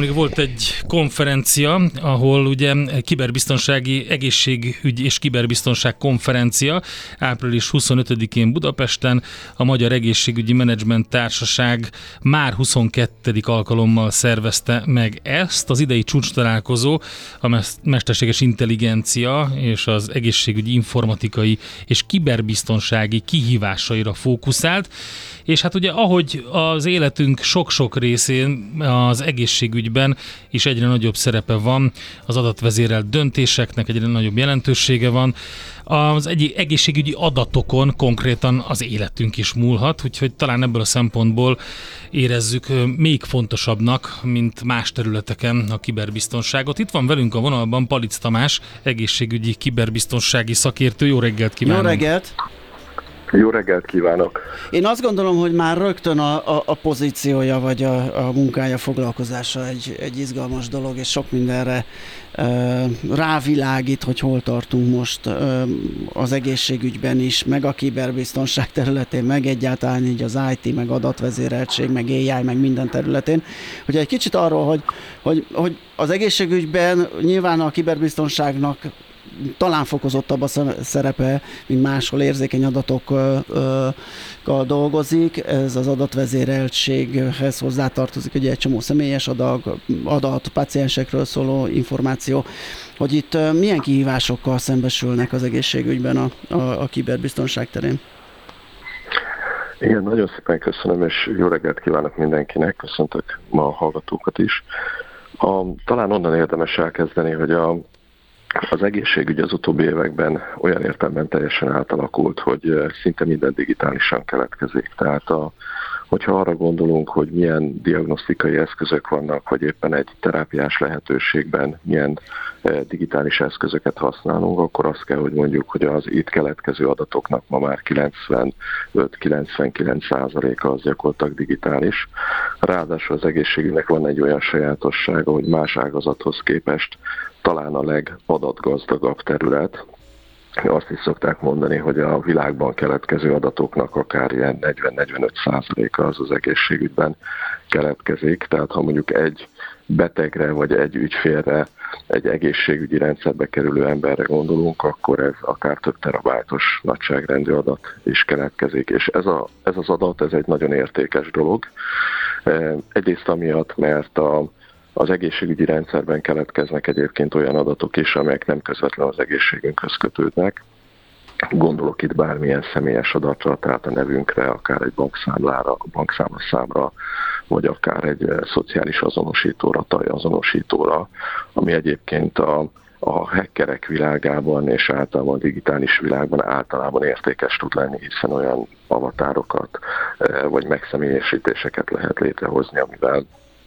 nemrég volt egy konferencia, ahol ugye kiberbiztonsági egészségügy és kiberbiztonság konferencia április 25-én Budapesten a Magyar Egészségügyi Menedzsment Társaság már 22. alkalommal szervezte meg ezt. Az idei csúcstalálkozó a mesterséges intelligencia és az egészségügyi informatikai és kiberbiztonsági kihívásaira fókuszált, és hát ugye ahogy az életünk sok-sok részén az egészségügyben is egyre nagyobb szerepe van, az adatvezérelt döntéseknek egyre nagyobb jelentősége van, az egészségügyi adatokon konkrétan az életünk is múlhat, úgyhogy talán ebből a szempontból érezzük még fontosabbnak, mint más területeken a kiberbiztonságot. Itt van velünk a vonalban Palic Tamás, egészségügyi kiberbiztonsági szakértő. Jó reggelt kívánok! Jó reggelt! Jó reggelt kívánok! Én azt gondolom, hogy már rögtön a pozíciója vagy a munkája, foglalkozása egy izgalmas dolog, és sok mindenre rávilágít, hogy hol tartunk most az egészségügyben is, meg a kiberbiztonság területén, meg egyáltalán így az IT, meg adatvezéreltség, meg AI, meg minden területén. Hogy egy kicsit arról, hogy az egészségügyben nyilván a kiberbiztonságnak talán fokozottabb a szerepe, mint máshol érzékeny adatokkal dolgozik. Ez az adatvezéreltséghez hozzátartozik ugye egy csomó személyes adat, páciensekről szóló információ, hogy itt milyen kihívásokkal szembesülnek az egészségügyben a kiberbiztonság terén. Igen, nagyon szépen köszönöm, és jó reggelt kívánok mindenkinek, köszöntök ma a hallgatókat is. Talán onnan érdemes elkezdeni, hogy az egészségügy az utóbbi években olyan értelemben teljesen átalakult, hogy szinte minden digitálisan keletkezik. Tehát hogyha arra gondolunk, hogy milyen diagnosztikai eszközök vannak, vagy éppen egy terápiás lehetőségben milyen digitális eszközöket használunk, akkor azt kell, hogy mondjuk, hogy az itt keletkező adatoknak ma már 95-99%-a az gyakorlatilag digitális. Ráadásul az egészségügynek van egy olyan sajátossága, hogy más ágazathoz képest talán a legadatgazdagabb terület. Azt is szokták mondani, hogy a világban keletkező adatoknak akár ilyen 40-45%-a az egészségügyben keletkezik. Tehát ha mondjuk egy betegre vagy egy ügyfélre, egy egészségügyi rendszerbe kerülő emberre gondolunk, akkor ez akár több terabájtos nagyságrendű adat is keletkezik. És ez az adat, ez egy nagyon értékes dolog. Egyrészt amiatt, mert az egészségügyi rendszerben keletkeznek egyébként olyan adatok is, amelyek nem közvetlenül az egészségünkhöz kötődnek. Gondolok itt bármilyen személyes adatra, tehát a nevünkre, akár egy bankszámlára, bankszámlaszámra, vagy akár egy szociális azonosítóra, tajazonosítóra, ami egyébként a hackerek világában és általában a digitális világban általában értékes tud lenni, hiszen olyan avatárokat vagy megszemélyesítéseket lehet létrehozni, amivel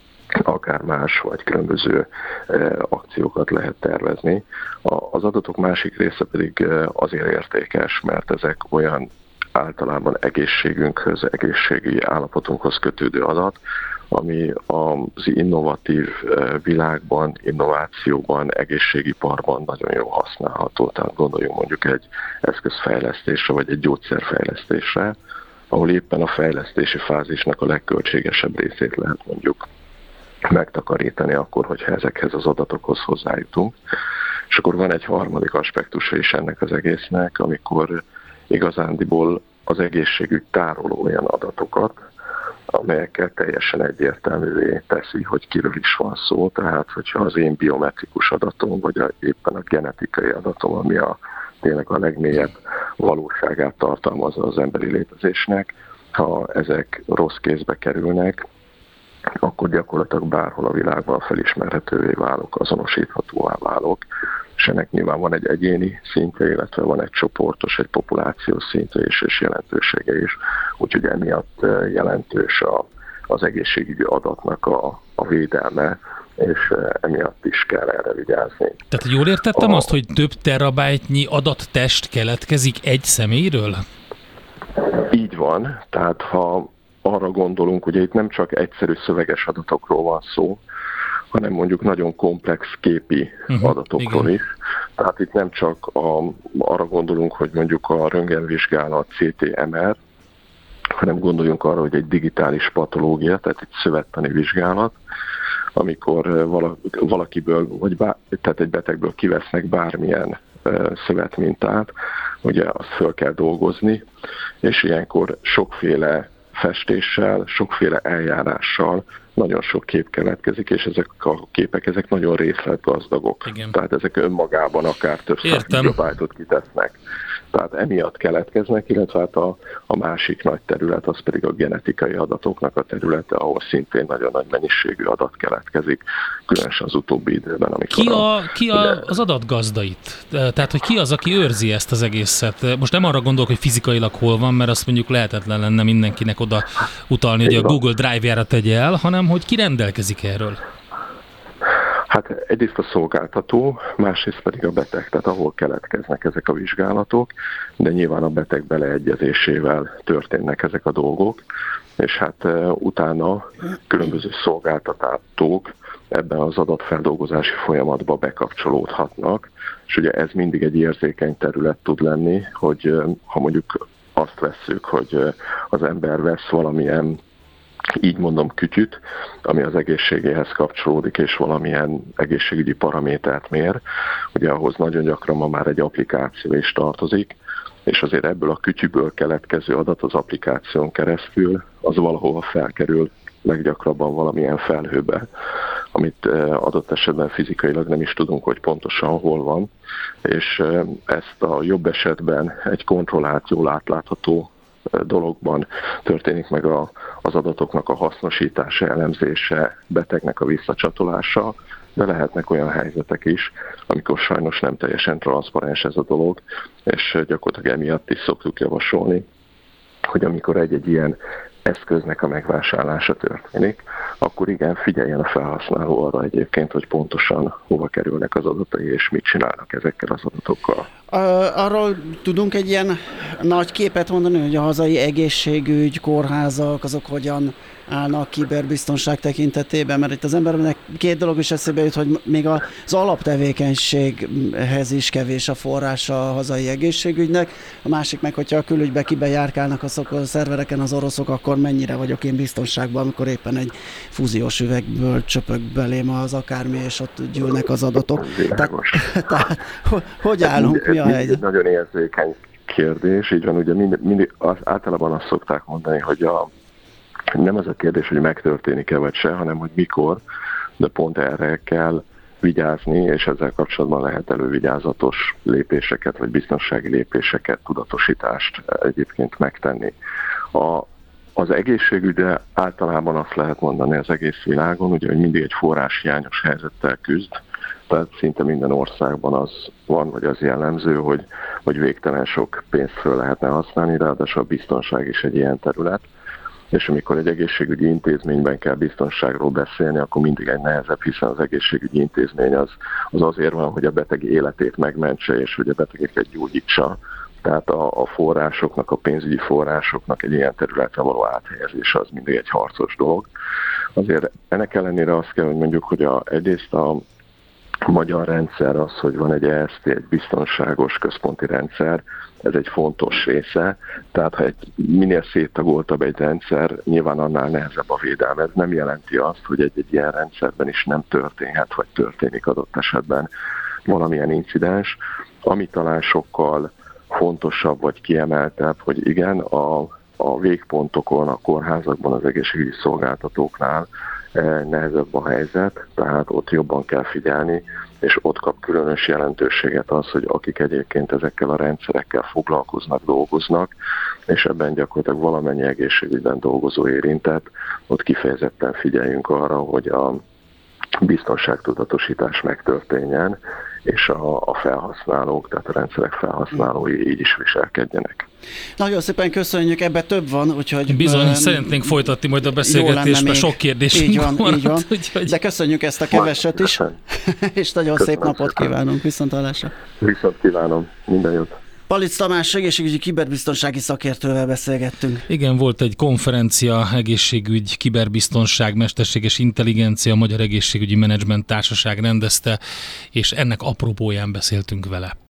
akár más vagy különböző akciókat lehet tervezni. Az adatok másik része pedig azért értékes, mert ezek olyan általában egészségünkhöz, egészségi állapotunkhoz kötődő adat, ami az innovatív világban, innovációban, egészségiparban nagyon jól használható. Tehát gondoljunk mondjuk egy eszközfejlesztésre, vagy egy gyógyszerfejlesztésre, ahol éppen a fejlesztési fázisnak a legköltségesebb részét lehet mondjuk megtakarítani akkor, hogyha ezekhez az adatokhoz hozzájutunk. És akkor van egy harmadik aspektusa is ennek az egésznek, amikor igazándiból az egészségügy tárol olyan adatokat, amelyekkel teljesen egyértelművé teszi, hogy kiről is van szó. Tehát, hogyha az én biometrikus adatom, vagy éppen a genetikai adatom, ami tényleg a legmélyebb valóságát tartalmazza az emberi létezésnek, ha ezek rossz kézbe kerülnek, akkor gyakorlatilag bárhol a világban felismerhetővé válok, azonosíthatóvá válok, és ennek nyilván van egy egyéni szintje, illetve van egy csoportos, egy populációs szintje is, és jelentősége is. Úgyhogy emiatt jelentős az egészségügyi adatnak a védelme, és emiatt is kell erre vigyázni. Tehát jól értettem azt, hogy több terabájtnyi adattest keletkezik egy személyről? Így van, tehát ha arra gondolunk, ugye itt nem csak egyszerű szöveges adatokról van szó, hanem mondjuk nagyon komplex képi adatokról is. Tehát itt nem csak arra gondolunk, hogy mondjuk a röntgenvizsgálat, CT-MR, hanem gondoljunk arra, hogy egy digitális patológia, tehát egy szövettani vizsgálat, amikor valakiből, tehát egy betegből kivesznek bármilyen szövetmintát, ugye azt föl kell dolgozni, és ilyenkor sokféle festéssel, sokféle eljárással nagyon sok kép keletkezik, és ezek a képek ezek nagyon részletgazdagok. Igen. Tehát ezek önmagában akár több 100 gigabájtot kitesznek. Tehát emiatt keletkeznek, illetve hát a másik nagy terület az pedig a genetikai adatoknak a területe, ahol szintén nagyon nagy mennyiségű adat keletkezik, különösen az utóbbi időben. Ki az adatgazda itt? Tehát, hogy ki az, aki őrzi ezt az egészet? Most nem arra gondolok, hogy fizikailag hol van, mert azt mondjuk lehetetlen lenne mindenkinek oda utalni, hogy a Google Drive-jára tegye el, hanem hogy ki rendelkezik erről? Hát egyrészt a szolgáltató, másrészt pedig a beteg, tehát ahol keletkeznek ezek a vizsgálatok, de nyilván a beteg beleegyezésével történnek ezek a dolgok, és hát utána különböző szolgáltatók ebben az adatfeldolgozási folyamatba bekapcsolódhatnak, és ugye ez mindig egy érzékeny terület tud lenni, hogy ha mondjuk azt vesszük, hogy az ember vesz valamilyen, így mondom, kütyüt, ami az egészségéhez kapcsolódik, és valamilyen egészségügyi paramétert mér. Ugye ahhoz nagyon gyakran ma már egy applikáció is tartozik, és azért ebből a kütyűből keletkező adat az applikáción keresztül, az valahova felkerül, leggyakrabban valamilyen felhőbe, amit adott esetben fizikailag nem is tudunk, hogy pontosan hol van, és ezt a jobb esetben egy kontrollált, jól átlátható dologban történik meg az adatoknak a hasznosítása, elemzése, betegnek a visszacsatolása, de lehetnek olyan helyzetek is, amikor sajnos nem teljesen transzparens ez a dolog, és gyakorlatilag emiatt is szoktuk javasolni, hogy amikor egy ilyen eszköznek a megvásárlása történik, akkor igen, figyeljen a felhasználó arra egyébként, hogy pontosan hova kerülnek az adatai, és mit csinálnak ezekkel az adatokkal. Arról tudunk egy ilyen nagy képet mondani, hogy a hazai egészségügy, kórházak, azok hogyan állnak kiberbiztonság tekintetében, mert itt az embernek két dolog is eszébe jut, hogy még az alaptevékenységhez is kevés a forrása a hazai egészségügynek, a másik meg, hogyha a külügybe kibejárkálnak a szervereken az oroszok, akkor mennyire vagyok én biztonságban, amikor éppen egy fúziós üvegből csöpög belém az akármi, és ott gyűlnek az adatok. Tehát hogy állunk, mi a helyzet? Nagyon érzékeny kérdés, így van, ugye mindig általában azt szokták mondani, hogy nem az a kérdés, hogy megtörténik-e vagy se, hanem hogy mikor, de pont erre kell vigyázni, és ezzel kapcsolatban lehet elővigyázatos lépéseket, vagy biztonsági lépéseket, tudatosítást egyébként megtenni. Az egészségügyre általában azt lehet mondani az egész világon, ugye, hogy mindig egy forráshiányos helyzettel küzd, tehát szinte minden országban az van, vagy az jellemző, hogy végtelen sok pénzt föl lehetne használni, ráadásul a biztonság is egy ilyen terület. És amikor egy egészségügyi intézményben kell biztonságról beszélni, akkor mindig egy nehezebb, hiszen az egészségügyi intézmény az azért van, hogy a beteg életét megmentse, és hogy a betegeket gyógyítsa. Tehát a forrásoknak, a pénzügyi forrásoknak egy ilyen területre való áthelyezése az mindig egy harcos dolog. Azért ennek ellenére azt kell, hogy mondjuk, hogy egyrészt a magyar rendszer az, hogy van egy EST, egy biztonságos központi rendszer, ez egy fontos része, tehát ha minél széttagoltabb egy rendszer, nyilván annál nehezebb a védelme. Ez nem jelenti azt, hogy egy ilyen rendszerben is nem történhet, vagy történik adott esetben valamilyen incidens, ami talán sokkal fontosabb, vagy kiemeltebb, hogy igen, a végpontokon, a kórházakban, az egészségügyi szolgáltatóknál nehezebb a helyzet, tehát ott jobban kell figyelni, és ott kap különös jelentőséget az, hogy akik egyébként ezekkel a rendszerekkel foglalkoznak, dolgoznak, és ebben gyakorlatilag valamennyi egészségügyben dolgozó érintett, ott kifejezetten figyeljünk arra, hogy a biztonságtudatosítás megtörténjen, és a felhasználók, tehát a rendszerek felhasználói így is viselkedjenek. Nagyon szépen köszönjük, ebben több van, úgyhogy... Bizony, szeretnénk folytatni majd a beszélgetést, mert sok kérdésünk van. Így van. Úgyhogy... De köszönjük ezt a keveset is, és nagyon szép napot kívánunk. Viszonthallásra. Viszont kívánom. Minden jót. Palic Tamás egészségügyi kiberbiztonsági szakértővel beszélgettünk. Igen, volt egy konferencia, egészségügy, kiberbiztonság, mesterséges intelligencia, a Magyar Egészségügyi Menedzsment Társaság rendezte, és ennek apropóján beszéltünk vele.